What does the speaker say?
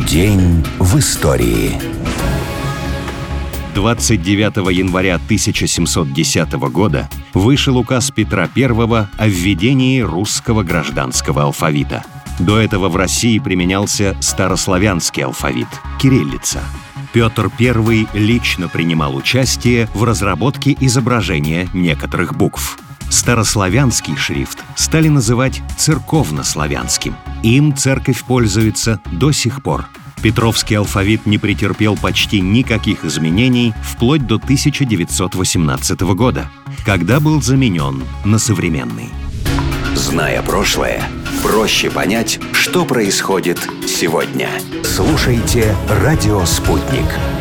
День в истории. 29 января 1710 года вышел указ Петра I о введении русского гражданского алфавита. До этого в России применялся старославянский алфавит – кириллица. Петр I лично принимал участие в разработке изображения некоторых букв. Старославянский шрифт стали называть церковнославянским. Им церковь пользуется до сих пор. Петровский алфавит не претерпел почти никаких изменений вплоть до 1918 года, когда был заменен на современный. Зная прошлое, проще понять, что происходит сегодня. Слушайте «Радио Спутник».